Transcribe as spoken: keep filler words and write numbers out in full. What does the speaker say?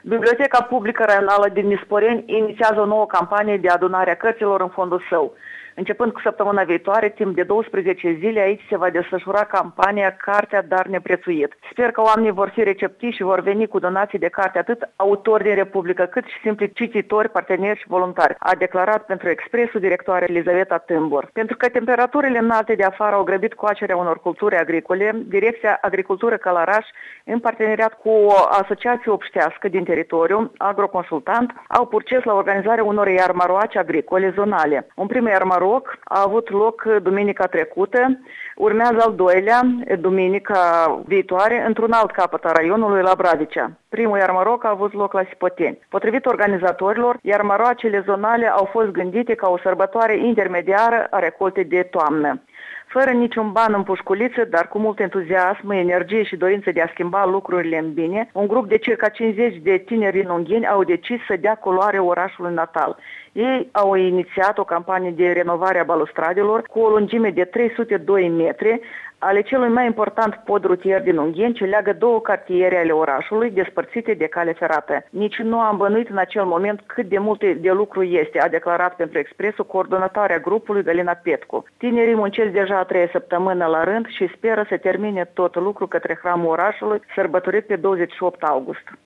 Biblioteca Publică Regională din Nisporeni inițiază o nouă campanie de adunare a cărților în fondul său. Începând cu săptămâna viitoare, timp de douăsprezece zile, aici se va desfășura campania Cartea, dar neprețuit. Sper că oamenii vor fi receptivi și vor veni cu donații de carte atât autori din Republică, cât și simpli cititori, parteneri și voluntari, a declarat pentru Expresul directoarea Elizaveta Tâmbor. Pentru că temperaturile înalte de afară au grăbit coacerea unor culturi agricole, Direcția Agricultură Călăraș, în parteneriat cu o asociație obștească din teritoriu, Agroconsultant, au purces la organizarea unor iarmaroace agricole zonale. Un prim iarmaroac a avut loc duminica trecută, urmează al doilea, duminica viitoare, într-un alt capăt a raionului, la Bradicea. Primul iarmaroc a avut loc la Sipoteni. Potrivit organizatorilor, iarmaroacele zonale au fost gândite ca o sărbătoare intermediară a recoltei de toamnă. Fără niciun ban în pușculiță, dar cu mult entuziasm, energie și dorință de a schimba lucrurile în bine, un grup de circa cincizeci de tineri rinungheni au decis să dea culoare orașului natal. Ei au inițiat o campanie de renovare a balustradelor cu o lungime de trei sute doi metri, ale celui mai important pod rutier din Ungheni, ce leagă două cartiere ale orașului, despărțite de cale ferată. Nici nu am bănuit în acel moment cât de multe de lucru este, a declarat pentru Expresul coordonatoarea grupului Galina Petcu. Tinerii muncesc deja a treia săptămână la rând și speră să termine tot lucru către hramul orașului, sărbătorit pe douăzeci și opt august.